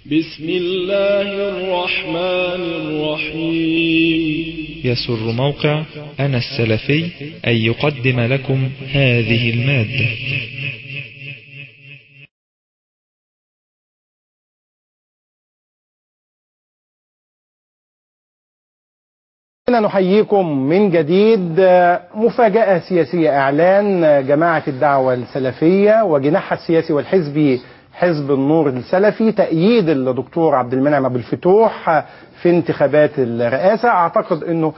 بسم الله الرحمن الرحيم. يسر موقع أنا السلفي أن يقدم لكم هذه المادة. نحييكم من جديد. مفاجأة سياسية، إعلان جماعة الدعوة السلفية وجناحها السياسي والحزبي حزب النور السلفي تأييد الدكتور عبد المنعم أبو الفتوح في انتخابات الرئاسة. أعتقد أنه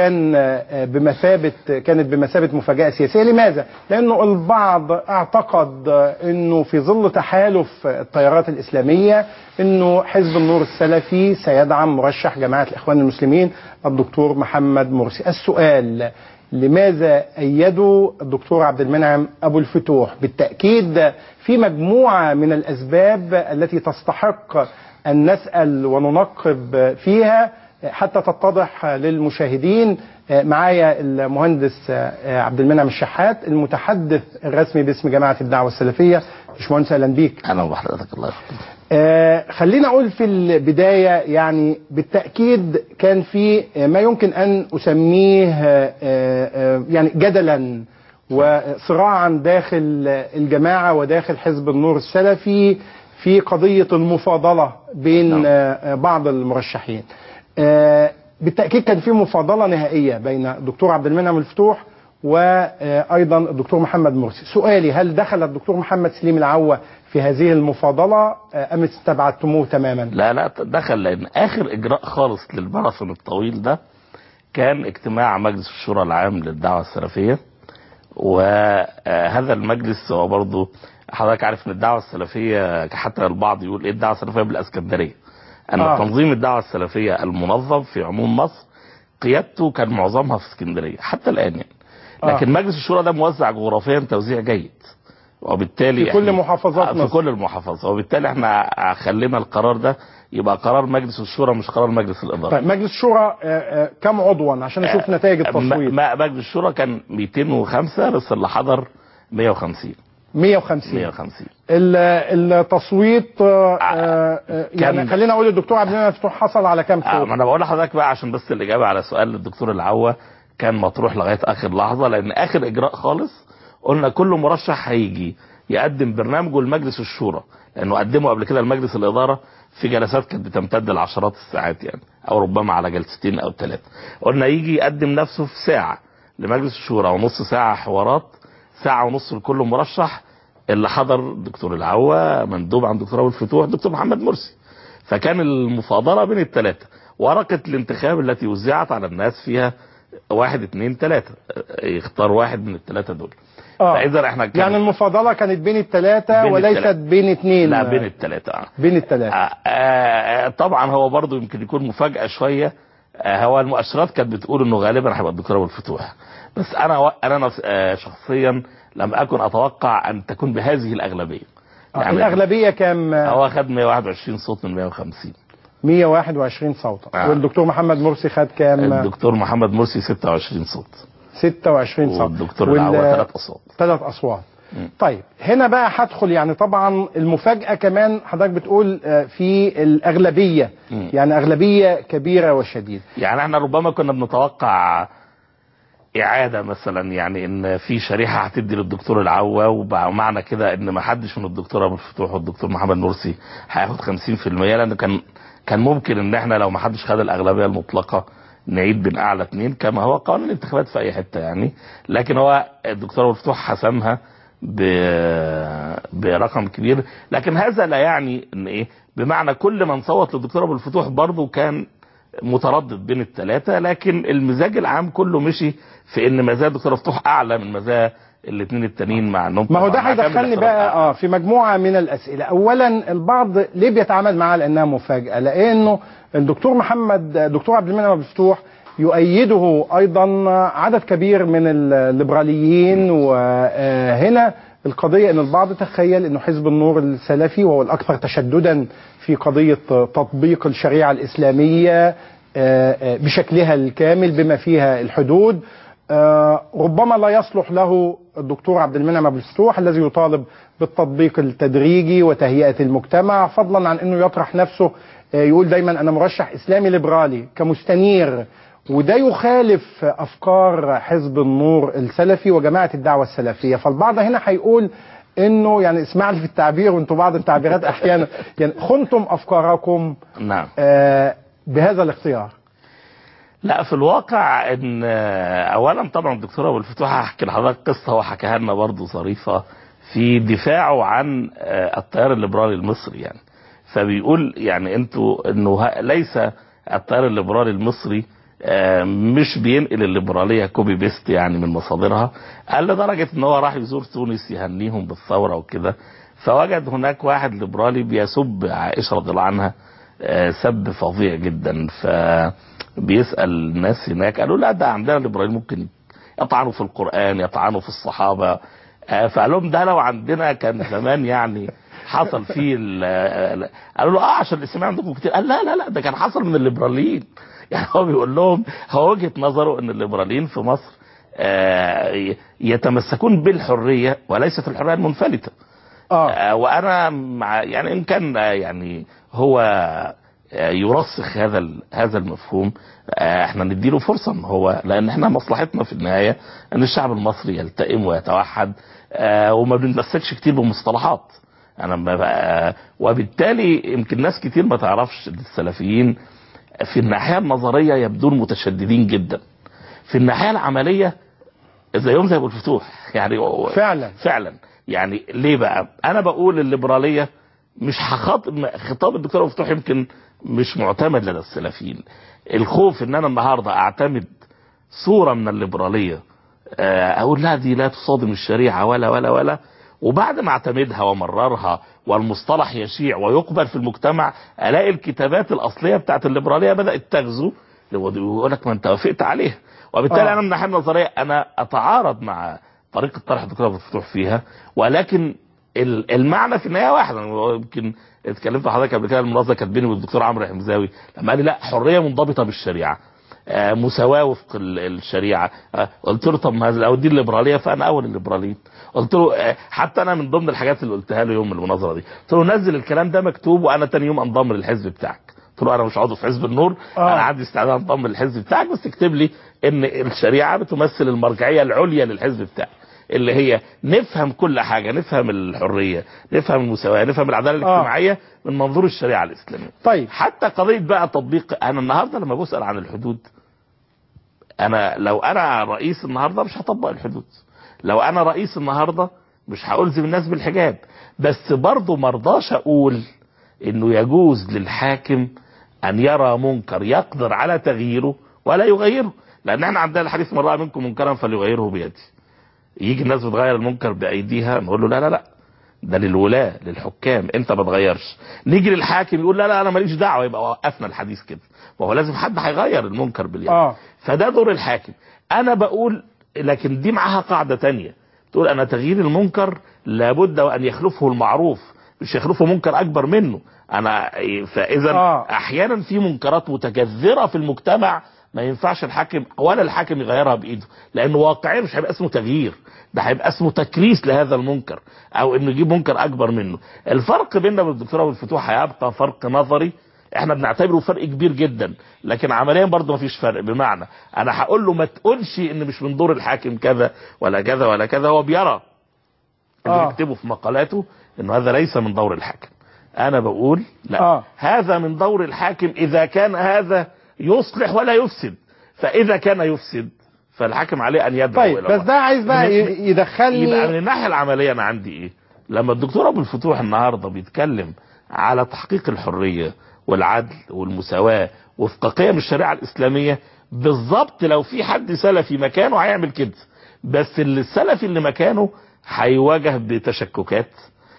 كانت بمثابة مفاجأة سياسية. لماذا؟ لأنه البعض اعتقد أنه في ظل تحالف التيارات الإسلامية أنه حزب النور السلفي سيدعم مرشح جماعة الإخوان المسلمين الدكتور محمد مرسي. السؤال: لماذا أيدوا الدكتور عبد المنعم أبو الفتوح؟ بالتأكيد في مجموعة من الأسباب التي تستحق أن نسأل وننقب فيها حتى تتضح للمشاهدين. معايا المهندس عبد المنعم الشحات، المتحدث الرسمي باسم جماعة الدعوة السلفية. باشمهندس أهلا بيك. أهلا بحضرتك. الله يحفظك. خلينا أقول في البداية، يعني بالتأكيد كان في ما يمكن أن أسميه يعني جدلا وصراعا داخل الجماعة وداخل حزب النور السلفي في قضية المفاضلة بين بعض المرشحين. بالتأكيد كان في مفاضلة نهائية بين الدكتور عبد المنعم الفتوح وأيضا الدكتور محمد مرسي. سؤالي: هل دخل الدكتور محمد سليم العوة في هذه المفاضلة أم استبعدتموه تماما؟ لا دخل، لأن آخر إجراء خالص للماراثون الطويل ده كان اجتماع مجلس الشورى العام للدعوة السلفية. وهذا المجلس هو برضو حضرتك عارف ان الدعوة السلفية، حتى البعض يقول ايه الدعوة السلفية بالاسكندرية، ان تنظيم الدعوة السلفية المنظم في عموم مصر قيادته كان معظمها في اسكندرية حتى الان يعني. لكن مجلس الشورى ده موزع جغرافيا توزيع جيد، وبالتالي في كل محافظات مصر. في كل المحافظات، وبالتالي احنا خلينا القرار ده يبقى قرار مجلس الشورى مش قرار مجلس الإدارة. طيب مجلس الشورى كم عضوا عشان نشوف نتائج التصويت؟ مجلس الشورى كان 205 بس اللي حضر 150. التصويت يعني خلينا اقول الدكتور عبد المنعم الفتوح حصل على كام صوت؟ ما انا بقول لحضرتك بقى عشان بس الاجابه على سؤال الدكتور العوة كان مطروح لغايه اخر لحظه، لان اخر اجراء خالص قلنا كل مرشح هيجي يقدم برنامجه لمجلس الشورى، لانه قدمه قبل كده لمجلس الاداره في جلسات كانت بتمتد لعشرات الساعات يعني، او ربما على جلستين او ثلاثه. قلنا يجي يقدم نفسه في ساعه لمجلس الشورى ونص ساعه حوارات، ساعه ونص لكل مرشح. اللي حضر الدكتور العوة مندوب عن الدكتور ابو الفتوح الدكتور محمد مرسي، فكان المفاضله بين الثلاثه. ورقه الانتخاب التي وزعت على الناس فيها 1 2 3 يختار واحد من الثلاثه دول. فاذا احنا يعني المفاضله كانت بين الثلاثه وليست بين اثنين. لا بين الثلاثه. بين الثلاثه. طبعا هو برضو يمكن يكون مفاجاه شويه. هو المؤشرات كانت بتقول انه غالبا هيبقى الدكتور ابو الفتوح، بس انا شخصيا لم اكن اتوقع ان تكون بهذه الاغلبيه. يعني الاغلبيه كام؟ هو خد 121 صوت من 150. 121 صوتا. والدكتور محمد مرسي خد كام؟ الدكتور محمد مرسي 26 صوت. 26 صوت. والدكتور العوة 3 اصوات. 3 اصوات. طيب هنا بقى هدخل، يعني طبعا المفاجأة كمان حضرتك بتقول في الأغلبية، يعني أغلبية كبيرة وشديدة. يعني احنا ربما كنا بنتوقع إعادة مثلا، يعني إن في شريحة هتدي للدكتور العوة، ومعنى كده إن ما حدش من الدكتور أبو الفتوح والدكتور محمد مرسي هياخد 50%، لأن كان ممكن إن احنا لو ما حدش خد الأغلبية المطلقة نعيد بين أعلى 2 كما هو قانون الانتخابات في أي حتة يعني. لكن هو الدكتور أبو الفتوح حسمها برقم كبير. لكن هذا لا يعني إن إيه، بمعنى كل من صوت للدكتور أبو الفتوح برضه كان متردد بين الثلاثة، لكن المزاج العام كله مشي في ان مزايا الدكتور مفتوح اعلى من مزايا الاثنين التانيين، مع انهم ما هو ده هيدخلني بقى في مجموعة من الاسئلة. اولا البعض ليه بيتعامل معها لانها مفاجأة؟ لانه الدكتور عبد المنعم أبو الفتوح يؤيده ايضا عدد كبير من الليبراليين، وهنا القضية ان البعض تخيل انه حزب النور السلفي وهو الاكثر تشددا في قضية تطبيق الشريعة الاسلامية بشكلها الكامل بما فيها الحدود، ربما لا يصلح له الدكتور عبد المنعم أبو الفتوح الذي يطالب بالتطبيق التدريجي وتهيئة المجتمع، فضلا عن أنه يطرح نفسه يقول دايما أنا مرشح إسلامي ليبرالي كمستنير، وده يخالف أفكار حزب النور السلفي وجماعة الدعوة السلفية. فالبعض هنا هيقول انه يعني اسمع لي في التعبير، وانتم بعض التعبيرات احيانا يعني خنتم افكاركم. نعم. بهذا الاختيار. لا، في الواقع ان اولا طبعا الدكتور ابو الفتوح هحكي لحضرتك قصه هو حكاها لنا برضه ظريفه في دفاعه عن التيار الليبرالي المصري. يعني فبيقول يعني انتوا انه ليس التيار الليبرالي المصري مش بينقل الليبراليه كوبي بيست يعني من مصادرها، قال لدرجه ان هو راح يزور تونس يهنيهم بالثوره وكده، فوجد هناك واحد ليبرالي بيسب عائشه رضي الله عنها سب فظيع جدا. فبيسال الناس هناك قالوا لا، ده عندنا الليبراليين ممكن يطعنوا في القران، يطعنوا في الصحابه. فقال لهم ده لو عندنا كان زمان يعني حصل فيه قالوا له عشان الاسلام عندكم كتير. قال لا لا لا، ده كان حصل من الليبراليين. يعني هو بيقول لهم هو وجهة نظره ان الليبراليين في مصر يتمسكون بالحرية وليست الحرية المنفلتة. وانا مع يعني ان كان يعني هو يرسخ هذا المفهوم، احنا نديله فرصة. هو لان احنا مصلحتنا في النهاية ان الشعب المصري يلتئم ويتوحد، وما بنتمسكش كتير بمصطلحات. وبالتالي يمكن ناس كتير ما تعرفش السلفيين في الناحية النظرية يبدون متشددين جدا، في الناحية العملية زيهم زي ابو الفتوح يعني فعلا. يعني ليه بقى انا بقول الليبرالية مش خطاب الدكتور ابو الفتوح يمكن مش معتمد لدى السلفيين. الخوف ان انا النهاردة اعتمد صورة من الليبرالية اقول لا دي لا تصادم الشريعة ولا ولا ولا، وبعد ما اعتمدها ومررها والمصطلح يشيع ويقبل في المجتمع الاقي الكتابات الاصليه بتاعت الليبراليه بدات تغزو ويقول لك ما انت وافقت عليها. وبالتالي انا من الناحيه النظريه انا اتعارض مع طريقه طرح الدكتور ابو الفتوح فيها، ولكن المعنى في النهايه واحد. يمكن اتكلمت مع حضرتك قبل كده المناظره كانت بيني والدكتور عمرو حمزاوي لما قال لي لا حريه منضبطه بالشريعه، مساواه وفق الشريعه. قلت له طب ما لو دي الليبراليه فانا اول الليبراليين. قلت له حتى انا من ضمن الحاجات اللي قلتها له يوم المناظره دي قلت له نزل الكلام ده مكتوب وانا تاني يوم انضم للحزب بتاعك. قلت له انا مش عضو في حزب النور، انا عندي استعداد انضم للحزب بتاعك، بس اكتب لي ان الشريعه بتمثل المرجعيه العليا للحزب بتاعك، اللي هي نفهم كل حاجه، نفهم الحريه، نفهم المساواه، نفهم العداله الاجتماعيه من منظور الشريعه الاسلاميه. طيب حتى قضيه بقى تطبيق، انا النهارده لما بسال عن الحدود، انا لو انا رئيس النهارده مش هطبق الحدود، لو انا رئيس النهارده مش هألزم الناس بالحجاب، بس برضه مرضاش اقول انه يجوز للحاكم ان يرى منكر يقدر على تغييره ولا يغيره. لان احنا عندنا الحديث من رأى منكم منكرا فليغيره بيده. يجي الناس بتغير المنكر بايديها نقول له لا لا لا، ده للولاة للحكام، انت ما تغيرش. نيجي للحاكم يقول لا لا انا ماليش دعوه، يبقى وقفنا الحديث كده. وهو لازم حد هيغير المنكر باليد. فده دور الحاكم. انا بقول لكن دي معاها قاعده تانية تقول انا تغيير المنكر لابد وان يخلفه المعروف، مش يخلفه منكر اكبر منه. انا فاذا احيانا في منكرات متجذره في المجتمع ما ينفعش الحاكم ولا الحاكم يغيرها بايده، لانه واقعيا مش هيبقى اسمه تغيير، ده هيبقى اسمه تكريس لهذا المنكر او انه يجيب منكر اكبر منه. الفرق بيننا وبين الدكتور ابو الفتوح هيبقى فرق نظري احنا بنعتبره فرق كبير جدا، لكن عمليا برضه مفيش فرق. بمعنى انا هقول له ما تقولش ان مش من دور الحاكم كذا ولا كذا ولا كذا، هو بيرى اللي بيكتبه في مقالاته انه هذا ليس من دور الحاكم. انا بقول لا هذا من دور الحاكم اذا كان هذا يصلح ولا يفسد، فاذا كان يفسد فالحاكم عليه ان يدعو. طيب بس ده عايز بقى يدخلني يبقى من الناحيه العمليه انا عندي ايه؟ لما الدكتور ابو الفتوح النهارده بيتكلم على تحقيق الحريه والعدل والمساواة وفق قيم الشريعة الإسلامية، بالظبط لو في حد سلفي مكانه هيعمل كده، بس اللي السلفي اللي مكانه هيواجه بتشككات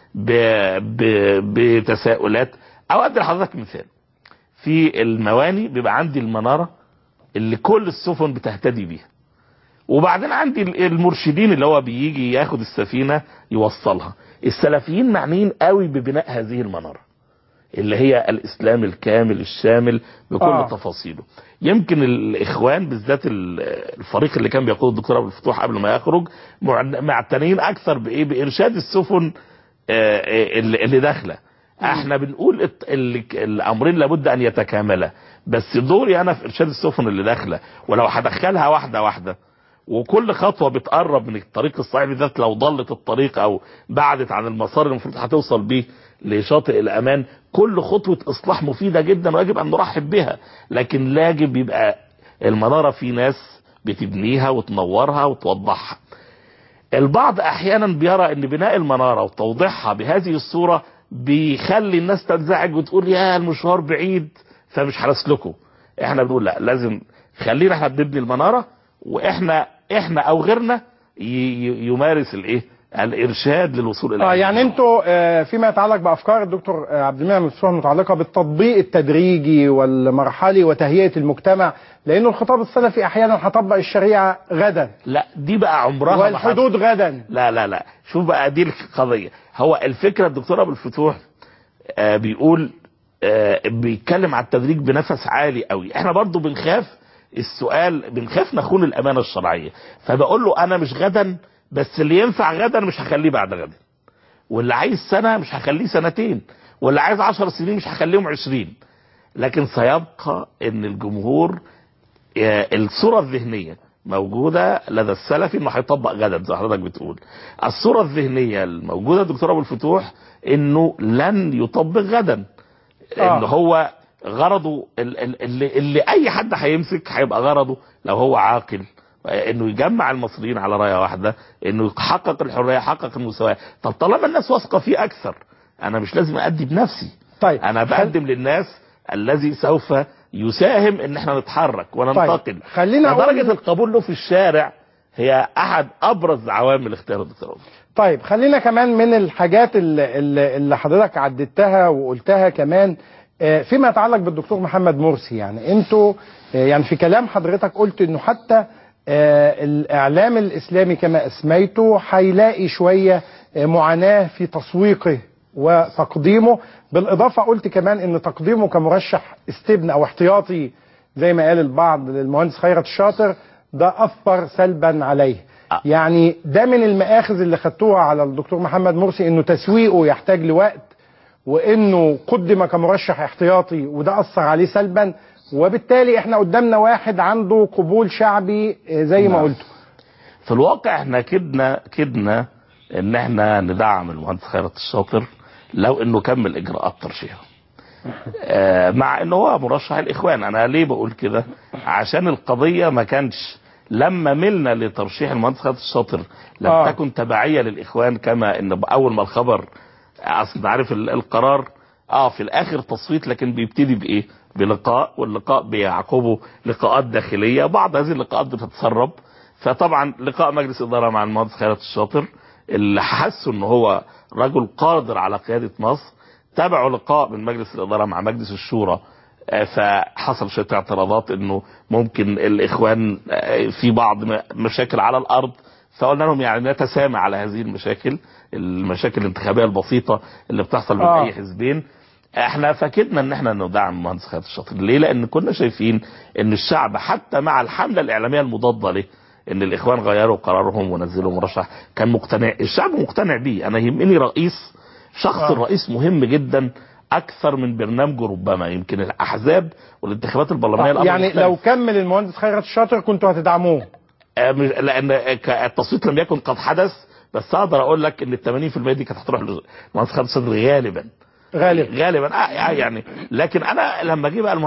بتساؤلات. او ادي لحضرتك مثال، في المواني بيبقى عندي المنارة اللي كل السفن بتهتدي بيها، وبعدين عندي المرشدين اللي هو بيجي ياخد السفينة يوصلها. السلفيين معنيين قوي ببناء هذه المنارة اللي هي الاسلام الكامل الشامل بكل تفاصيله. يمكن الاخوان بالذات الفريق اللي كان بيقود الدكتور ابو الفتوح قبل ما يخرج معتنين اكثر بايه؟ بارشاد السفن اللي داخله. احنا بنقول الامرين لابد ان يتكاملا، بس دوري انا في ارشاد السفن اللي داخله، ولو هدخلها واحده واحده وكل خطوه بتقرب من الطريق الصحيح، بالذات لو ضلت الطريق او بعدت عن المسار اللي المفروض هتوصل بيه لشاطئ الامان، كل خطوه اصلاح مفيده جدا ويجب ان نرحب بها، لكن يجب يبقى المناره في ناس بتبنيها وتنورها وتوضحها. البعض احيانا بيرى ان بناء المناره وتوضيحها بهذه الصوره بيخلي الناس تنزعج وتقول يا المشوار بعيد فمش هنسلكه. احنا بنقول لا، لازم خلينا احنا بنبني المناره، واحنا او غيرنا يمارس الارشاد للوصول الى يعني انتوا فيما يتعلق بافكار الدكتور عبد المنعم الفتوح المتعلقه بالتطبيق التدريجي والمرحلي وتهيئه المجتمع، لانه الخطاب السلفي احيانا هطبق الشريعه غدا، لا دي بقى عمرها والحدود غدا. لا شوف بقى دي القضيه. هو الفكره الدكتور ابو الفتوح بيقول بيتكلم على التدريج بنفس عالي قوي. احنا برضو بنخاف السؤال، بنخاف نخون الامانه الشرعيه، فبقول له انا مش غدا، بس اللي ينفع غدا مش هخليه بعد غدا، واللي عايز سنه مش هخليه سنتين، واللي عايز 10 سنين مش هخليهم 20. لكن سيبقى ان الجمهور الصوره الذهنيه موجوده لدى السلفي انه هيطبق غدا زي حضرتك بتقول. الصوره الذهنيه الموجوده دكتور ابو الفتوح انه لن يطبق غدا، ان هو غرضه اللي اي حد هيمسك هيبقى غرضه لو هو عاقل انه يجمع المصريين على رايه واحده، انه يحقق الحريه، يحقق المساواه. طب طالما الناس واثقه فيه اكثر، انا مش لازم ادي بنفسي. طيب انا بقدم للناس الذي سوف يساهم ان احنا نتحرك وننتقل. طيب خلينا درجه القبول له في الشارع هي احد ابرز عوامل اختيار الدكتور. طيب خلينا كمان من الحاجات اللي حضرتك عددتها وقلتها كمان فيما يتعلق بالدكتور محمد مرسي. يعني انتوا يعني في كلام حضرتك قلت انه حتى الاعلام الاسلامي كما اسميته هيلاقي شويه معاناه في تسويقه وتقديمه، بالاضافه قلت كمان ان تقديمه كمرشح استبن او احتياطي زي ما قال البعض للمهندس خيرت الشاطر ده اثر سلبا عليه. يعني ده من المآخذ اللي خدتوها على الدكتور محمد مرسي، انه تسويقه يحتاج لوقت، وانه قدم كمرشح احتياطي وده اثر عليه سلبا، وبالتالي احنا قدامنا واحد عنده قبول شعبي زي ما قلتوا. في الواقع احنا كدنا ان احنا ندعم المهندس خيرت الشاطر لو انه كمل اجراءات ترشيحه، مع انه هو مرشح الاخوان. انا ليه بقول كده؟ عشان القضيه ما كانش لما ملنا لترشيح المهندس خيرت الشاطر لم تكن تبعيه للاخوان، كما ان اول ما الخبر اصل عارف القرار في الاخر تصويت، لكن بيبتدي بايه؟ بلقاء، واللقاء بيعقبه لقاءات داخليه، بعض هذه اللقاءات بتتسرب. فطبعا لقاء مجلس اداره مع المهندس خيرت الشاطر اللي حسوا ان هو رجل قادر على قياده مصر، تابعوا لقاء من مجلس الاداره مع مجلس الشورى، فحصل شويه اعتراضات انه ممكن الاخوان في بعض مشاكل على الارض، فقلنا لهم يعني نتسامى على هذه المشاكل الانتخابيه البسيطه اللي بتحصل بين اي حزبين. احنا فكرنا ان احنا ندعم المهندس خيرت الشاطر. ليه؟ لان كنا شايفين ان الشعب حتى مع الحمله الاعلاميه المضاده له ان الاخوان غيروا قرارهم ونزلوا مرشح كان مقتنع، الشعب مقتنع بيه. انا يهمني رئيس، شخص الرئيس مهم جدا اكثر من برنامجه. ربما يمكن الاحزاب والانتخابات البرلمانيه يعني مختلف. لو كمل المهندس خيرت الشاطر كنتوا هتدعموه؟ لان التصويت لم يكن قد حدث، بس اقدر اقول لك ان ال 80% دي كانت هتروح للمهندس خيرت الشاطر غالبا يعني. لكن انا لما جه بقى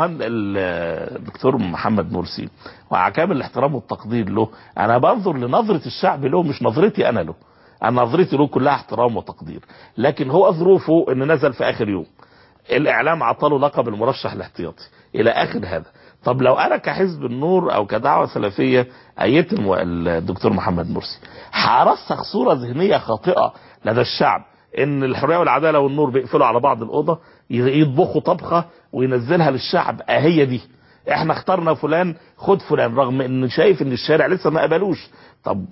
الدكتور محمد مرسي، ومع كامل الاحترام والتقدير له، انا بنظر لنظره الشعب له مش نظرتي انا له. انا نظرتي له كلها احترام وتقدير، لكن هو ظروفه ان نزل في اخر يوم، الاعلام عطاله لقب المرشح الاحتياطي الى اخر هذا. طب لو انا كحزب النور او كدعوه سلفيه ايدت الدكتور محمد مرسي، هرسخ صوره ذهنيه خاطئه لدى الشعب ان الحريه والعداله والنور بيقفلوا على بعض الاوضه، يطبخوا طبخه وينزلها للشعب. هي دي احنا اخترنا فلان، خد فلان، رغم ان شايف ان الشارع لسه ما قبلوش. طب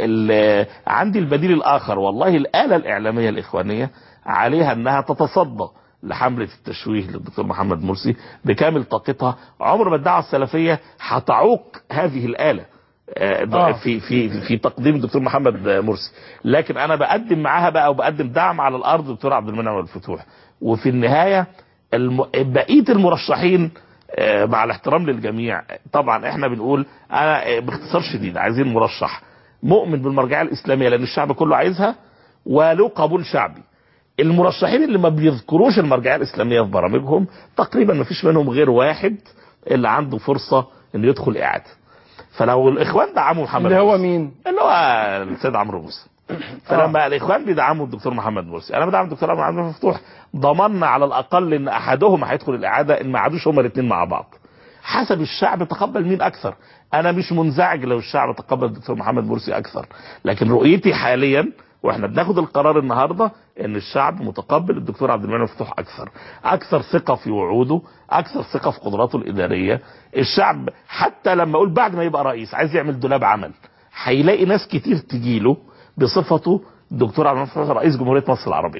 عندي البديل الاخر. والله الاله الاعلاميه الاخوانيه عليها انها تتصدى لحمله التشويه للدكتور محمد مرسي بكامل طاقتها. عمر ما الدعوه السلفيه هتعوق هذه الاله. في تقديم الدكتور محمد مرسي، لكن انا بقدم معاها بقى وبقدم دعم على الارض الدكتور عبد المنعم الفتوح. وفي النهايه بقيه المرشحين مع الاحترام للجميع طبعا احنا بنقول انا باختصار شديد عايزين مرشح مؤمن بالمرجعيه الاسلاميه لان الشعب كله عايزها وله قبول شعبي. المرشحين اللي ما بيذكروش المرجعيه الاسلاميه في برامجهم تقريبا ما فيش منهم غير واحد اللي عنده فرصه انه يدخل اعاده. فلو الاخوان دعموا محمد اللي هو مرسي، مين؟ اللي هو السيد عمرو موسى، فلما الاخوان بيدعموا الدكتور محمد مرسي انا بدعم الدكتور عبد المنعم مفتوح، ضمننا على الاقل ان احدهم هيدخل الاعاده ان ما عادوش هما الاثنين مع بعض. حسب الشعب تقبل مين اكثر. انا مش منزعج لو الشعب تقبل الدكتور محمد مرسي اكثر، لكن رؤيتي حاليا واحنا بناخد القرار النهارده ان الشعب متقبل الدكتور عبد المنعم مفتوح اكثر ثقه في وعوده، اكثر ثقه في قدراته الاداريه. الشعب حتى لما اقول بعد ما يبقى رئيس عايز يعمل دولاب عمل هيلاقي ناس كتير تجيله بصفته الدكتور عبد المنعم مفتوح رئيس جمهوريه مصر العربيه،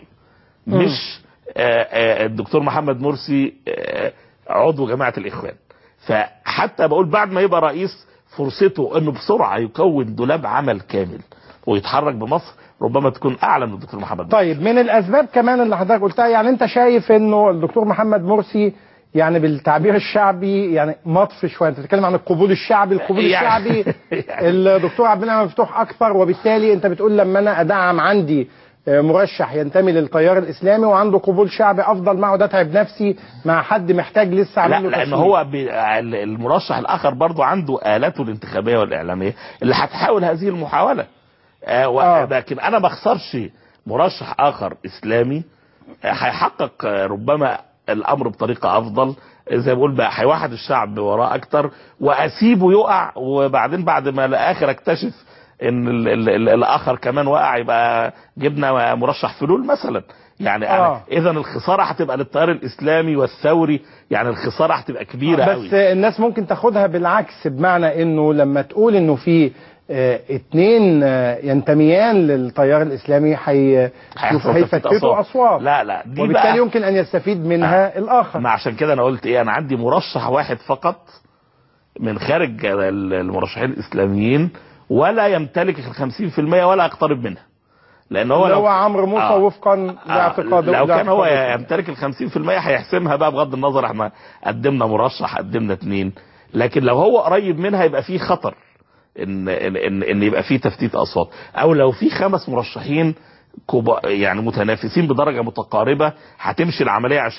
مش الدكتور محمد مرسي عضو جماعه الاخوان. فحتى بقول بعد ما يبقى رئيس فرصته انه بسرعه يكون دولاب عمل كامل ويتحرك بمصر ربما تكون اعلى من الدكتور محمد مرسي. طيب من الاسباب كمان اللي حضرتك قلتها، يعني انت شايف انه الدكتور محمد مرسي يعني بالتعبير الشعبي يعني مطفي شويه، انت بتتكلم عن القبول الشعبي، الشعبي الدكتور عبد المنعم مفتوح اكثر، وبالتالي انت بتقول لما انا ادعم عندي مرشح ينتمي للتيار الاسلامي وعنده قبول شعبي افضل ما اقعد اتعب نفسي مع حد محتاج لسه اعمل له لان هو المرشح الاخر برضه عنده الاته الانتخابيه والاعلاميه اللي هتحاول هذه المحاوله. لكن انا ما اخسرش مرشح اخر اسلامي هيحقق ربما الامر بطريقه افضل، زي ما بقول بقى هيوحد الشعب وراه اكتر، واسيبه يقع وبعدين بعد ما الاخر اكتشف ان الاخر كمان وقع يبقى جبنا مرشح فلول مثلا. يعني اذا الخساره هتبقى للتيار الاسلامي والثوري، يعني الخساره هتبقى كبيره قوي. بس الناس ممكن تاخدها بالعكس، بمعنى انه لما تقول انه في اتنين ينتميان للتيار الاسلامي هيفتتوا اصوات، لا دي وبالتالي يمكن ان يستفيد منها الاخر. ما عشان كده انا قلت انا عندي مرشح واحد فقط من خارج المرشحين الاسلاميين ولا يمتلك 50% ولا يقترب منها، لان هو عمرو موسى وفقا لاعتقاده. لو كان هو يمتلك 50% هيحسمها بقى بغض النظر احنا قدمنا مرشح قدمنا اتنين، لكن لو هو قريب منها يبقى فيه خطر ان يبقى فيه تفتيت اصوات، او لو في 5 مرشحين يعني متنافسين بدرجه متقاربه هتمشي العمليه 20%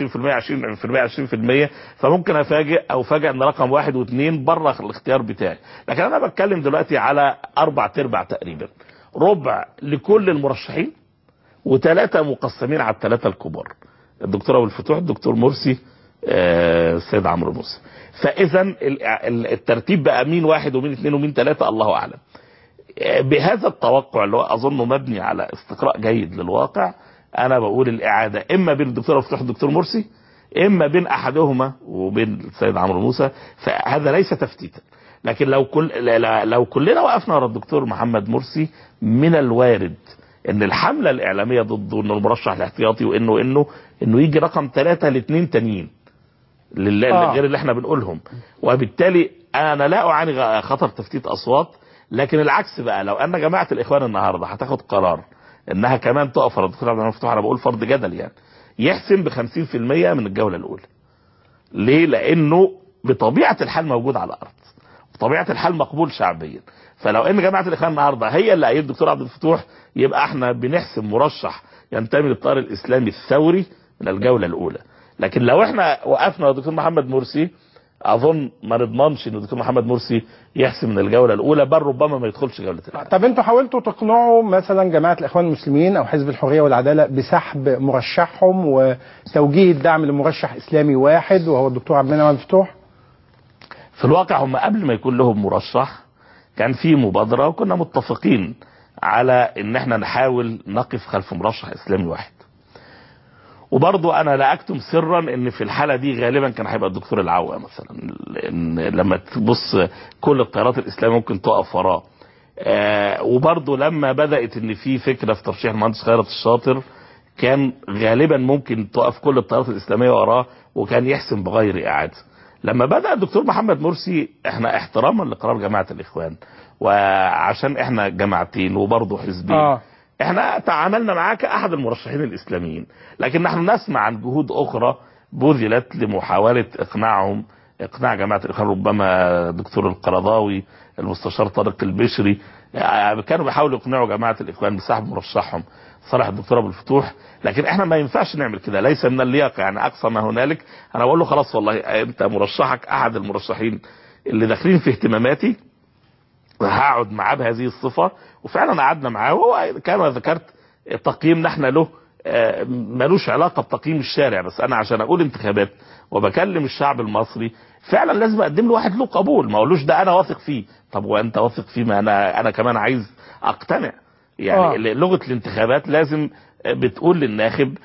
20% فممكن افاجئ ان رقم 1 و2 بره الاختيار بتاعي. لكن انا بتكلم دلوقتي على 4/4 تقريبا، ربع لكل المرشحين و3 مقسمين على ال3 الكبار، الدكتور ابو الفتوح، الدكتور مرسي، السيد عمرو موسى. فاذا الترتيب بقى مين 1 ومين 2 ومين 3 الله اعلم. بهذا التوقع اللي هو اظنه مبني على استقراء جيد للواقع، انا بقول الاعاده اما بين الدكتور فتوح والدكتور مرسي، اما بين احدهما وبين السيد عمرو موسى، فهذا ليس تفتيتا. لكن لو كلنا وقفنا ورا الدكتور محمد مرسي من الوارد ان الحمله الاعلاميه ضده انه المرشح الاحتياطي وانه يجي رقم 3 ل2 تانيين غير اللي احنا بنقولهم، وبالتالي انا لا اعاني خطر تفتيت اصوات. لكن العكس بقى، لو ان جماعه الاخوان النهارده هتاخد قرار انها كمان تقف على الدكتور عبد المنعم مفتوح، انا بقول فرض جدل يعني يحسم ب 50% من الجوله الاولى. ليه؟ لانه بطبيعه الحال موجود على الارض، بطبيعه الحال مقبول شعبيا. فلو ان جماعه الاخوان النهارده هي اللي ايد الدكتور عبد الفتوح يبقى احنا بنحسم مرشح ينتمي للتيار الاسلامي الثوري من الجوله الاولى. لكن لو احنا وقفنا الدكتور محمد مرسي اظن ما نضمنش ان الدكتور محمد مرسي يحسم من الجوله الاولى، بل ربما ما يدخلش جوله الاعاده. طب انتوا حاولتوا تقنعوا مثلا جماعه الاخوان المسلمين او حزب الحريه والعداله بسحب مرشحهم وتوجيه الدعم لمرشح اسلامي واحد وهو الدكتور عبد المنعم مفتوح؟ في الواقع هم قبل ما يكون لهم مرشح كان في مبادره وكنا متفقين على ان احنا نحاول نقف خلف مرشح اسلامي واحد. وبرضو انا لا اكتم سرا ان في الحاله دي غالبا كان هيبقى الدكتور العوا مثلا، لان لما تبص كل التيارات الاسلاميه ممكن تقف وراه. وبرضو لما بدات ان في فكره في ترشيح المهندس خيرت الشاطر كان غالبا ممكن تقف كل التيارات الاسلاميه وراه وكان يحسم بغير اعاده. لما بدأ الدكتور محمد مرسي، احنا احتراما لقرار جماعة الاخوان وعشان احنا جماعتين وبرضه حزبين، احنا تعاملنا معاه كأحد المرشحين الاسلاميين، لكن نحن نسمع عن جهود اخرى بذلت لمحاولة اقناع جماعة الاخوان، ربما دكتور القرضاوي، المستشار طارق البشري، كانوا بيحاولوا يقنعوا جماعة الاخوان بسحب مرشحهم صالح الدكتور ابو الفتوح. لكن احنا ما ينفعش نعمل كده، ليس من اللياقه، يعني اقصى ما هنالك انا بقول له خلاص والله انت مرشحك احد المرشحين اللي داخلين في اهتماماتي، هقعد معاه بهذه الصفه. وفعلا قعدنا معاه، وهو كما ذكرت تقييم نحن له ملوش علاقه بتقييم الشارع، بس انا عشان اقول انتخابات وبكلم الشعب المصري فعلا لازم اقدم له واحد له قبول، ما اقولوش ده انا واثق فيه. طب وانت واثق فيه؟ ما انا كمان عايز اقتنع. يعني لغه الانتخابات لازم بتقول للناخب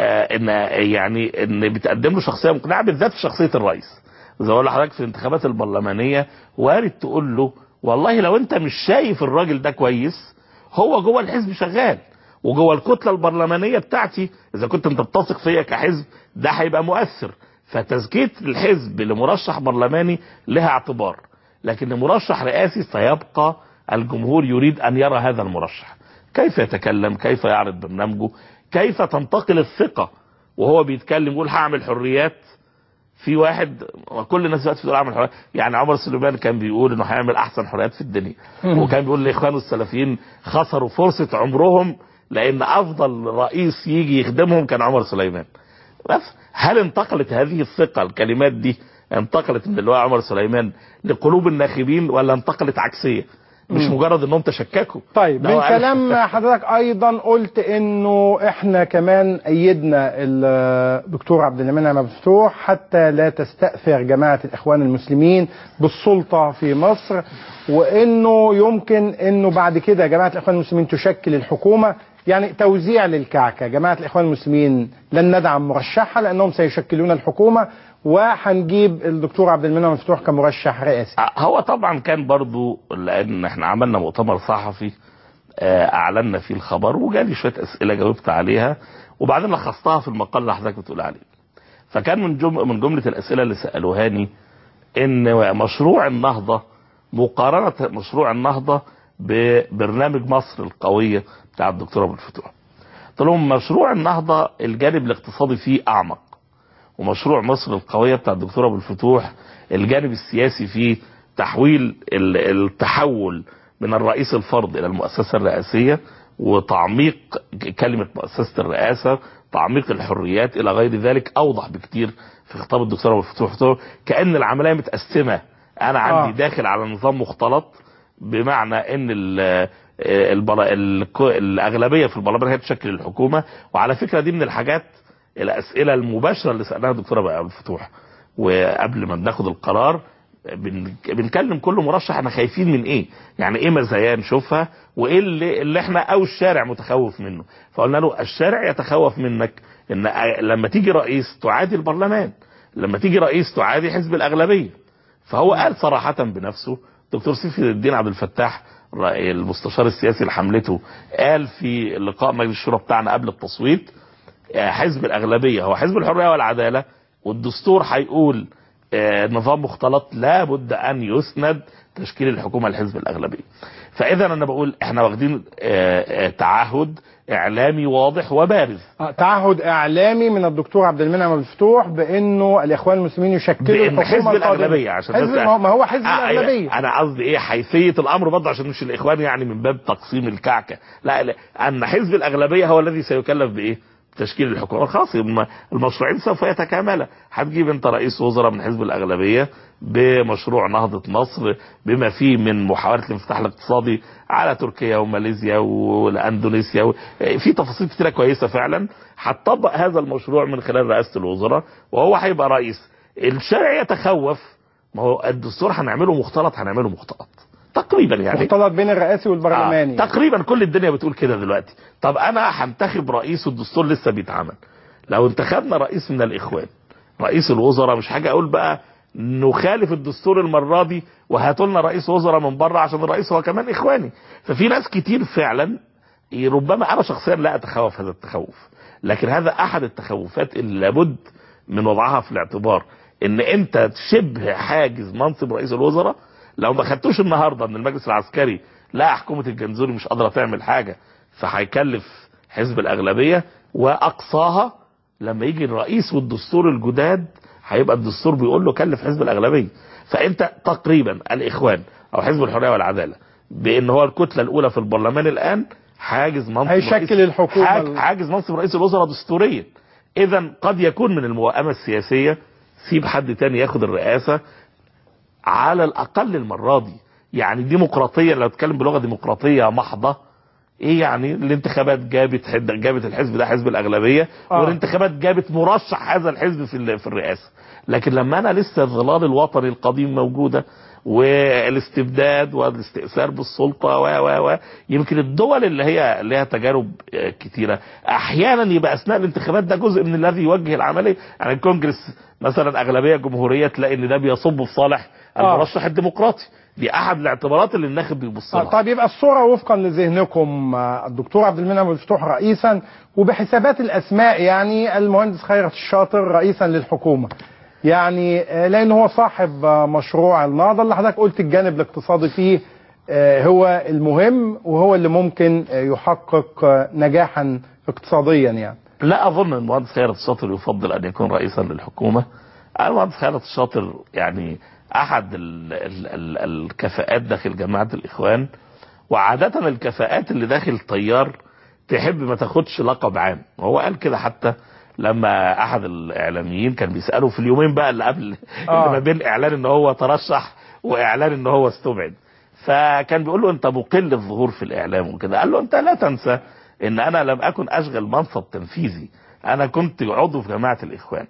ان بتقدم له شخصيه مقنعه، بالذات في شخصيه الرئيس. زي ما بقول لحضرتك في الانتخابات البرلمانيه وارد تقول له والله لو انت مش شايف الراجل ده كويس، هو جوه الحزب شغال وجوه الكتله البرلمانيه بتاعتي، اذا كنت انت بتثق فيا كحزب ده هيبقى مؤثر. فتزكيه الحزب لمرشح برلماني لها اعتبار، لكن لمرشح رئاسي سيبقى الجمهور يريد ان يرى هذا المرشح كيف يتكلم، كيف يعرض برنامجه، كيف تنتقل الثقة وهو بيتكلم يقول هعمل حريات. في واحد وكل الناس دلوقتي بتقول اعمل حريات، يعني عمر سليمان كان بيقول انه هيعمل احسن حريات في الدنيا، وكان بيقول الاخوان السلفيين خسروا فرصة عمرهم لان افضل رئيس يجي يخدمهم كان عمر سليمان. بس هل انتقلت هذه الثقة، الكلمات دي انتقلت من اللواء عمر سليمان لقلوب الناخبين ولا انتقلت عكسية؟ مش مجرد انهم تشككوا. طيب من كلام حضرتك ايضا قلت انه احنا كمان ايدنا الدكتور عبد المنعم مفتوح حتى لا تستأثر جماعة الاخوان المسلمين بالسلطة في مصر، وانه يمكن انه بعد كده جماعة الاخوان المسلمين تشكل الحكومة، يعني توزيع للكعكة. جماعة الاخوان المسلمين لن ندعم مرشحها لانهم سيشكلون الحكومة، وهنجيب الدكتور عبد المنعم مفتوح كمرشح رئاسي. هو طبعا كان برضو لان احنا عملنا مؤتمر صحفي اعلنا فيه الخبر وجالي شويه اسئله جاوبت عليها وبعدين لخصتها في المقال اللي حضرتك بتقول عليه. فكان من جمله الاسئله اللي سالوهاني ان مشروع النهضه، مقارنه مشروع النهضه ببرنامج مصر القويه بتاع الدكتور ابو الفتوح، قلت لهم مشروع النهضه الجانب الاقتصادي فيه اعمق، ومشروع مصر القوية بتاع الدكتور ابو الفتوح الجانب السياسي فيه تحويل التحول من الرئيس الفرد الى المؤسسة الرئاسية، وتعميق كلمة مؤسسة الرئاسة، تعميق الحريات الى غير ذلك اوضح بكتير في خطاب الدكتور ابو الفتوح. كأن العملية متقسمة، انا عندي داخل على نظام مختلط، بمعنى ان الاغلبية في البرلمان هي تشكل الحكومة. وعلى فكرة دي من الحاجات الاسئله المباشره اللي سالناها الدكتور ابو الفتوح، وقبل ما بناخد القرار بنكلم كل مرشح احنا خايفين من ايه، يعني ايه مزايا نشوفها وايه اللي احنا او الشارع متخوف منه. فقلنا له الشارع يتخوف منك ان لما تيجي رئيس تعادي البرلمان، لما تيجي رئيس تعادي حزب الاغلبيه. فهو قال صراحه بنفسه، دكتور سيف الدين عبد الفتاح المستشار السياسي لحملته قال في لقاء مجلس الشورى بتاعنا قبل التصويت حزب الأغلبية هو حزب الحرية والعدالة، والدستور هيقول نظام مختلط لا بد أن يسند تشكيل الحكومة لحزب الأغلبية. فإذا أنا بقول احنا واخدين تعهد إعلامي واضح وبارز، تعهد إعلامي من الدكتور عبد المنعم مفتوح بأنه الإخوان المسلمين يشكلوا الحكومة حزب الأغلبية، عشان حزب ما هو حزب الأغلبية. أنا قصدي إيه حيثية الأمر برضه عشان مش الإخوان يعني من باب تقسيم الكعكة، لا أن حزب الأغلبية هو الذي سيكلف بإيه؟ تشكيل الحكومة. خلاص المشروعين سوف يتكاملا، هتجيب انت رئيس وزراء من حزب الأغلبية بمشروع نهضة مصر بما فيه من محاولة الانفتاح الاقتصادي على تركيا وماليزيا والاندونيسيا في تفاصيل كتيرة كويسة فعلا. هتطبق هذا المشروع من خلال رئاسة الوزراء وهو هيبقى رئيس. الشارع يتخوف، ما هو الدستور هنعمله مختلط تقريبا، يعني مختلط بين الرئاسي والبرلماني تقريبا كل الدنيا بتقول كده دلوقتي. طب انا هنتخب رئيس والدستور لسه بيتعمل، لو انتخبنا رئيس من الاخوان رئيس الوزراء مش حاجه اقول بقى نخالف الدستور المره دي وهاتوا لنا رئيس وزراء من بره عشان الرئيس هو كمان اخواني. ففي ناس كتير فعلا، ربما انا شخصيا لا اتخوف هذا التخوف، لكن هذا احد التخوفات اللي لابد من وضعها في الاعتبار. ان انت شبه حاجز منصب رئيس الوزراء. لو ما خدتوش النهارده ان المجلس العسكري لا حكومه الجنزوري مش قادره تعمل حاجه، فهيكلف حزب الاغلبيه، واقصاها لما يجي الرئيس والدستور الجداد هيبقى الدستور بيقول له كلف حزب الاغلبيه. فانت تقريبا الاخوان او حزب الحريه والعداله بان هو الكتله الاولى في البرلمان الان حاجز منصب هيشكل الحكومه حاجز منصب رئيس الوزراء دستوريا. اذا قد يكون من الموائمه السياسيه سيب حد تاني ياخد الرئاسه على الاقل المره دي. يعني ديمقراطيه، لو اتكلم بلغه ديمقراطيه محضه، ايه يعني الانتخابات جابت الحزب ده حزب الاغلبيه، والانتخابات جابت مرشح هذا الحزب في الرئاسه. لكن لما انا لسه الظلال الوطني القديم موجوده والاستبداد والاستئثار بالسلطه و يمكن الدول اللي هي لها تجارب كتيره احيانا يبقى اثناء الانتخابات ده جزء من الذي يوجه العمليه. يعني الكونجرس مثلا اغلبيه جمهوريه تلاقي ان ده بيصب في صالح المرشح الديمقراطي. دي احد الاعتبارات اللي الناخب بيبص لها. طيب يبقى الصوره وفقا لذهنكم الدكتور عبد المنعم الفتوح رئيسا، وبحسابات الاسماء يعني المهندس خيرت الشاطر رئيسا للحكومه، يعني لان هو صاحب مشروع النهضه اللي حضرتك قلت الجانب الاقتصادي فيه هو المهم وهو اللي ممكن يحقق نجاحا اقتصاديا يعني. لا اظن المهندس خيرت الشاطر يفضل ان يكون رئيسا للحكومه. المهندس خيرت الشاطر يعني احد الكفاءات داخل جماعه الاخوان، وعاده الكفاءات اللي داخل تيار تحب ما تاخدش لقب عام. وهو قال كده حتى لما احد الاعلاميين كان بيساله في اليومين بقى اللي قبل اللي ما بين اعلان ان هو ترشح واعلان ان هو استبعد، فكان بيقول له انت مقل الظهور في الاعلام وكده. قال له انت لا تنسى ان انا لم اكن اشغل منصب تنفيذي، انا كنت عضو في جماعه الاخوان.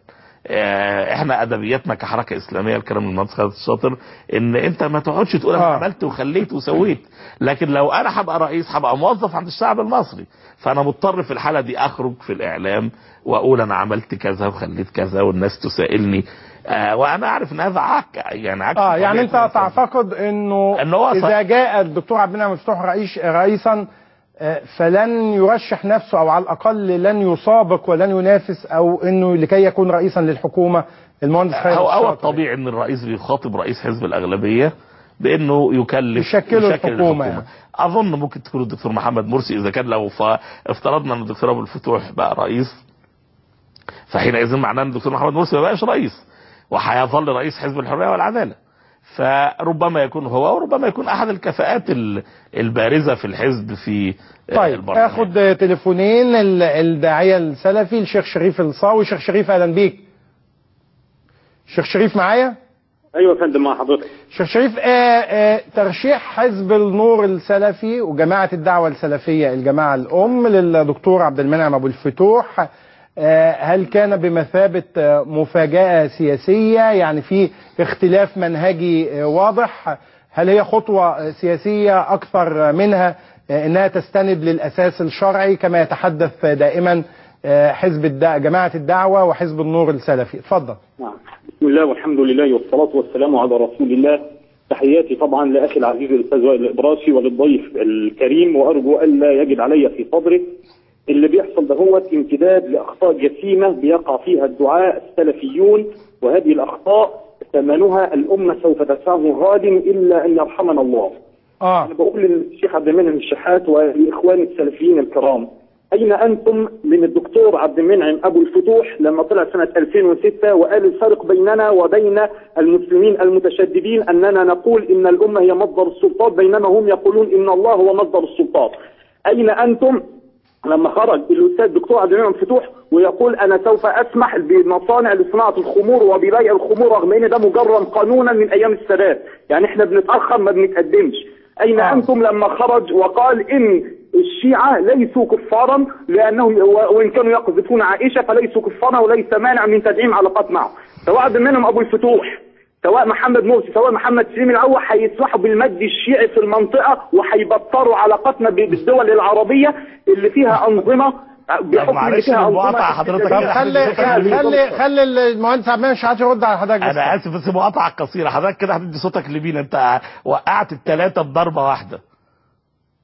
احنا ادبياتنا كحركه اسلاميه، الكلام المهندس خالد الشاطر، ان انت ما تقعدش تقول انا عملت وخليت وسويت، لكن لو انا هبقى رئيس هبقى موظف عند الشعب المصري، فانا مضطر في الحاله دي اخرج في الاعلام واقول انا عملت كذا وخليت كذا والناس تسائلني. وانا اعرف ان هذا عك يعني انت تعتقد انه اذا جاء الدكتور عبد المنعم الفتوح رئيسا فلن يرشح نفسه او على الاقل لن يسابق ولن ينافس، او انه لكي يكون رئيسا للحكومه المهندس خيرت الشاطر؟ هو الطبيعي ان الرئيس بيخاطب رئيس حزب الاغلبيه بانه يشكل الحكومه يعني. اظن ممكن تكون الدكتور محمد مرسي، اذا كان لو افترضنا ان الدكتور ابو الفتوح بقى رئيس، فحينئذ معناه ان الدكتور محمد مرسي ما بقاش رئيس وهيظل رئيس حزب الحريه والعداله. فربما يكون هو، وربما يكون احد الكفاءات البارزه في الحزب في البرلمان. اخد تليفونين. الداعيه السلفي الشيخ شريف الصاوي. شيخ شريف اهلا بيك. شيخ شريف معايا؟ ايوه يا فندم مع حضرتك. شيخ شريف، ترشيح حزب النور السلفي وجماعه الدعوه السلفيه الجماعه الام للدكتور عبد المنعم ابو الفتوح، هل كان بمثابة مفاجأة سياسية؟ يعني في اختلاف منهجي واضح؟ هل هي خطوة سياسية أكثر منها أنها تستند للأساس الشرعي كما يتحدث دائما حزب جماعة الدعوة وحزب النور السلفي؟ اتفضل. بسم الله والحمد لله والصلاة والسلام على رسول الله. تحياتي طبعا لأخي العزيز الأستاذ وائل الإبراشي وللضيف الكريم، وأرجو ألا يجد علي في صدره. اللي بيحصل ده هو امتداد لأخطاء جسيمة بيقع فيها الدعاء السلفيون، وهذه الأخطاء ثمنها الأمة سوف تدفعه غاد إلا أن يرحمنا الله. أنا بقول للشيخ عبد المنعم الشحات ولإخواني السلفيين الكرام، أين أنتم من الدكتور عبد المنعم أبو الفتوح لما طلع سنة 2006 وقال الفرق بيننا وبين المسلمين المتشددين أننا نقول إن الأمة هي مصدر السلطات بينما هم يقولون إن الله هو مصدر السلطات؟ أين أنتم لما خرج الاستاذ الدكتور عبد المنعم الفتوح ويقول انا سوف اسمح بمصانع لصناعه الخمور وببيع الخمور رغم ان ده مجرم قانونا من ايام السادات؟ يعني احنا بنتاخر ما بنتقدمش. اين انتم لما خرج وقال ان الشيعه ليسوا كفارا لانه وان كانوا يقذفون عائشه فليسوا كفارا وليس مانع من تدعيم علاقات معه؟ سواء عبد المنعم ابو الفتوح سواء محمد مرسي سواء محمد سليم العوا هيسمحوا بالمد الشيعي في المنطقه وهيبطلوا علاقاتنا بالدول العربيه اللي فيها انظمه معلش مقاطعه حضرتك. طب خلي المهندس عبد المنعم الشحات يرد على حضرتك. انا اسف بس مقاطعه قصيره. حضرتك كده هتدي صوتك لمين؟ انت وقعت الثلاثه بضربه واحده.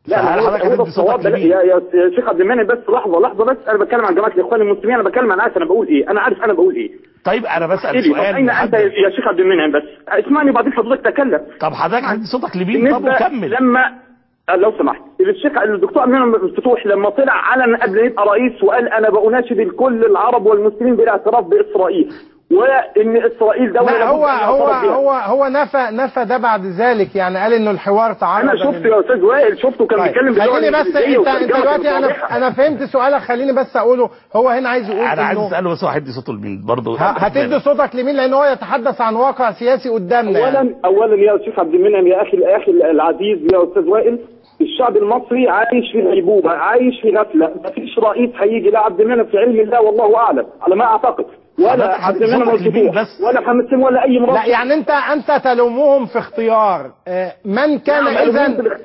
لا هو ده الصواب. يا شيخ عبد المنعم بس لحظه بس، انا بتكلم عن جماعه الاخوان المسلمين، انا بتكلم عن انا بقول ايه، انا عارف انا بقول ايه. طيب انا بسال سؤال اين انت يا شيخ عبد المنعم؟ بس اسمعني بعدين حضرتك تكلم. طب حضرتك عندي صوتك لمين؟ طب وكمل. لما لو سمحت الدكتور عبد المنعم الفتوح لما طلع علنا قبل يبقى رئيس وقال انا بأناشد الكل العرب والمسلمين بالاعتراف باسرائيل، وان اسرائيل دوله. لا هو نفى ده بعد ذلك، يعني قال انه الحوار تعرض. انا شفته يا استاذ وائل، شفته كان بيتكلم خليني بس انت دلوقتي انا فهمت سؤالك، خليني بس اقوله. هو هنا عايز يقول انا عايز اساله بس، هو هيدي صوته لمين برضه؟ هتدي صوتك لمين؟ لان هو يتحدث عن واقع سياسي قدامنا. اولا يا شيخ عبد المنعم يا اخي العزيز يا استاذ وائل، الشعب المصري عايش في غيبوبه، عايش في غفله، مفيش رئيس هيجي لا عبد المنعم في علم الله والله اعلم على ما اعتقد، ولا عبد المنعم ولا حمد ولا اي مرشح. لا يعني انت تلومهم في اختيار من كان اذا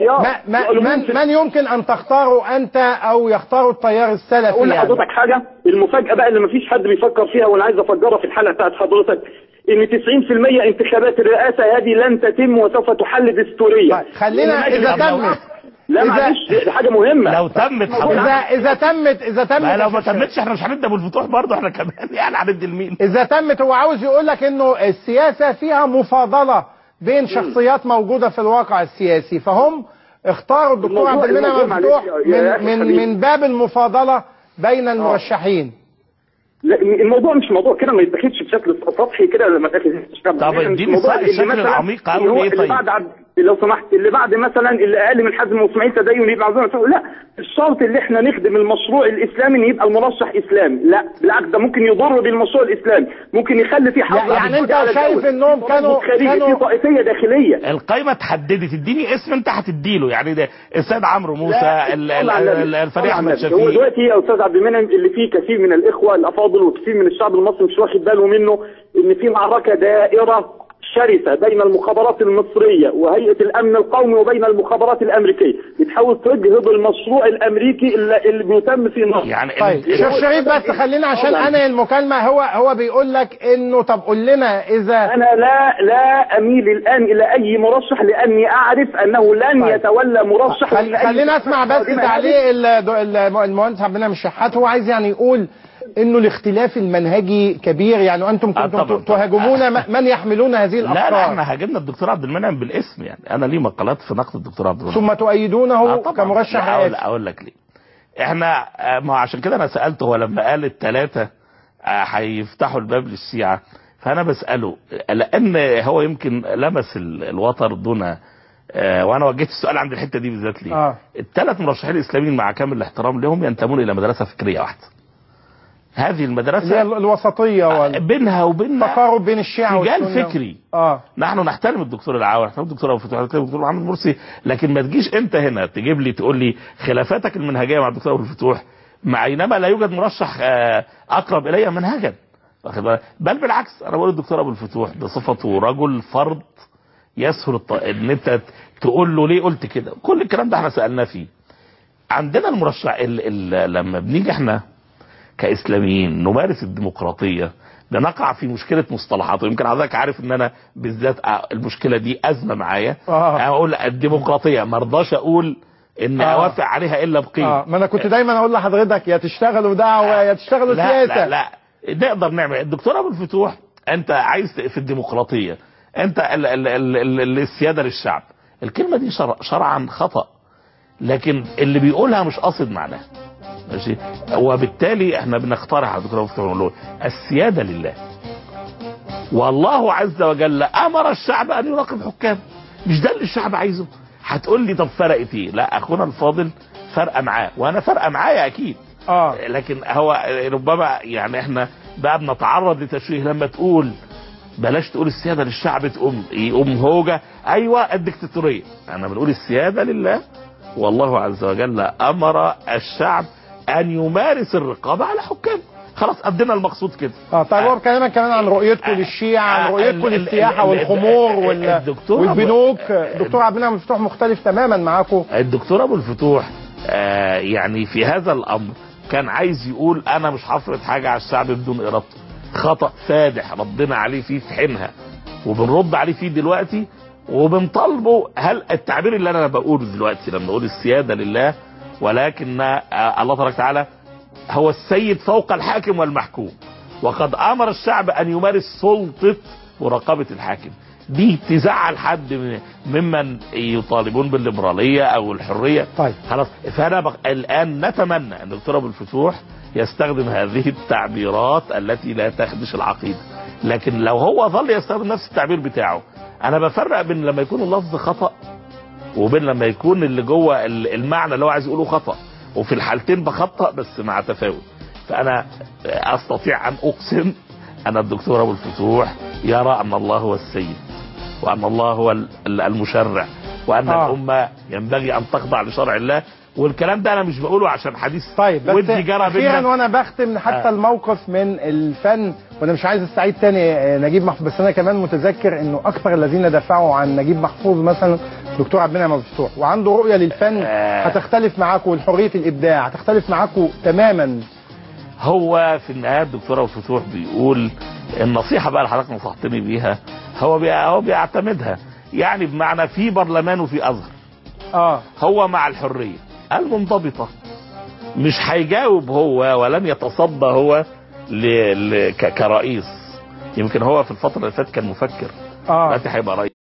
من يمكن ان تختاره انت او يختاروا التيار السلفي. اقول لحضرتك حاجه، المفاجاه بقى اللي مفيش حد بيفكر فيها وانا عايز افجرها في الحلقه بتاعت حضرتك، ان 90% انتخابات الرئاسه هذه لن تتم وسوف تحل دستوريا. خلينا اذا تمت. لا معلش دي حاجه مهمه. لو تمت اذا تمت لو ما تمتش احنا مش هندي ابو الفتوح برضه، احنا كمان يعني هندي لمين؟ اذا تمت هو عاوز يقول لك انه السياسه فيها مفاضله بين شخصيات موجوده في الواقع السياسي، فهم اختاروا الدكتور عبد المنعم مفتوح من باب المفاضله بين المرشحين. لا الموضوع مش موضوع كده ما يتاخدش بشكل سطحي كده لما تاخدش. طب اديني الشكل العميق قوي ايه؟ طيب لو سمحت اللي بعد مثلا اللي اقل من حزم واسماعيل تدين يبقى عاوزين، لا الشرط اللي احنا نخدم المشروع الاسلامي ان يبقى المرشح اسلامي، لا بالعكس ده ممكن يضر بالمشروع الاسلامي، ممكن يخلي فيه حظ. يعني انت شايف انهم كانوا في طائفيه داخليه. القائمه اتحددت، اديني اسم انت هتديله، يعني ده السيد عمرو موسى، الفريق احمد شفيق. هو دلوقتي يا استاذ عبد المنعم اللي فيه كثير من الاخوه الافاضل وكثير من الشعب المصري مش واخد باله منه ان في معركه دائره شرسة بين المخابرات المصرية وهيئة الأمن القومي وبين المخابرات الأمريكية، بتحاول تجهض المشروع الأمريكي اللي بيتم في مصر. يعني طيب شوف شريف بس خلينا عشان أنا المكالمة، هو بيقول لك إنه طب قول لنا إذا أنا لا أميل الآن إلى أي مرشح لأني أعرف أنه لن يتولى مرشح. خلينا أسمع بس تعليق المهندس عبد المنعم الشحات. هو عايز يعني يقول انه الاختلاف المنهجي كبير، يعني انتم كنتم تهاجمون من يحملون هذه الافكار. لا احنا هاجمنا الدكتور عبد المنعم بالاسم، يعني انا ليه مقالات في نقد الدكتور عبد المنعم ثم تؤيدونه كمرشح رئاسي. اقول لك ليه. احنا ما عشان كده انا سالته، هو لما قال الثلاثه هيفتحوا الباب للشيعه، فانا بساله لان هو يمكن لمس الوتر دون وانا وجهت السؤال عند الحته دي بالذات ليه. الثلاث مرشحين الاسلاميين مع كامل الاحترام لهم ينتمون الى مدرسه فكريه واحده. هذه المدرسة الوسطية بينها وبين تقارب بين الشيعة والسنة فكري. نحن نحترم الدكتور العاوي، نحترم الدكتور ابو الفتوح، نحترم الدكتور محمد مرسي، لكن ما تجيش انت هنا تجيب لي تقول لي خلافاتك المنهجية مع الدكتور ابو الفتوح مع انما لا يوجد مرشح اقرب الي منهجا، بل بالعكس. انا بقول الدكتور ابو الفتوح بصفته رجل فرد يسهل ان انت تقول له ليه قلت كده، كل الكلام ده احنا سألناه فيه. عندنا المرشح لما بنيجي احنا كإسلاميين نمارس الديمقراطية بنقع في مشكلة مصطلحات، ويمكن حضرتك عارف ان انا بالذات المشكلة دي ازمة معايا. انا اقول الديمقراطية ما رضاش اقول ان اوافق عليها الا بقيمة. ما انا كنت دايما اقول لحضرتك يا تشتغلوا دعوة يا تشتغلوا سياسة. لا نقدر نعمل. الدكتور ابو الفتوح انت عايز في الديمقراطية انت السيادة للشعب، الكلمة دي شرعا خطأ، لكن اللي بيقولها مش قاصد معناها، ماشي. وبالتالي احنا بنقترح على الدكتور ابو الفتوح السياده لله، والله عز وجل امر الشعب ان يراقب حكام. مش ده اللي الشعب عايزه؟ هتقول لي طب فرقت ايه؟ لا اخونا الفاضل فرقه معاه وانا فرقه معايا اكيد. لكن هو ربما يعني احنا بقى بنتعرض لتشويه لما تقول بلاش تقول السياده للشعب يقوم هوجه ايوه الدكتاتوريه. انا بنقول السياده لله، والله عز وجل امر الشعب ان يمارس الرقابه على حكام. خلاص قدمنا المقصود كده. طيب هو بكلمك كمان عن رؤيتكم للشيعة، عن رؤيتكم للسياحه والخمور والبنوك. الدكتور عبد المنعم الفتوح مختلف تماما معاكم. الدكتور ابو الفتوح يعني في هذا الامر كان عايز يقول انا مش هفرض حاجه على الشعب بدون ارادته. خطأ فادح ردنا عليه فيه في حينها وبنرد عليه فيه دلوقتي، وبنطالبه. هل التعبير اللي انا بقوله دلوقتي لما نقول السياده لله، ولكن الله تبارك وتعالى هو السيد فوق الحاكم والمحكوم، وقد امر الشعب ان يمارس سلطه مراقبه الحاكم. دي تزعل حد ممن يطالبون بالليبراليه او الحريه؟ طيب خلاص. فانا الان نتمنى ان الدكتور ابو الفتوح يستخدم هذه التعبيرات التي لا تخدش العقيده، لكن لو هو ظل يستخدم نفس التعبير بتاعه، انا بفرق بين لما يكون اللفظ خطأ وبين لما يكون اللي جوه المعنى اللي هو عايز يقوله خطأ، وفي الحالتين بخطأ بس مع تفاوت. فانا استطيع ان اقسم ان الدكتور ابو الفتوح يرى ان الله هو السيد، وان الله هو المشرع، وان الامه ينبغي ان تخضع لشرع الله. والكلام ده انا مش بقوله عشان حديث طيب، بس ودي جرى اخيرا وانا بختم حتى الموقف من الفن، وانا مش عايز استعيد تاني نجيب محفوظ، بس انا كمان متذكر انه اكثر الذين دافعوا عن نجيب محفوظ مثلا دكتور عبد المنعم مفتوح، وعنده رؤيه للفن هتختلف معاكم، والحريه الابداع هتختلف معاكم تماما. هو في النهايه الدكتور ابو الفتوح بيقول النصيحه بقى اللي حضرتك نصحتني بيها، هو بيعتمدها، يعني بمعنى في برلمان وفي ازهر. هو مع الحريه المنضبطه، مش هيجاوب هو ولن يتصدى هو كرئيس. يمكن هو في الفتره اللي فاتت كان مفكر، دلوقتي هيبقى رئيس.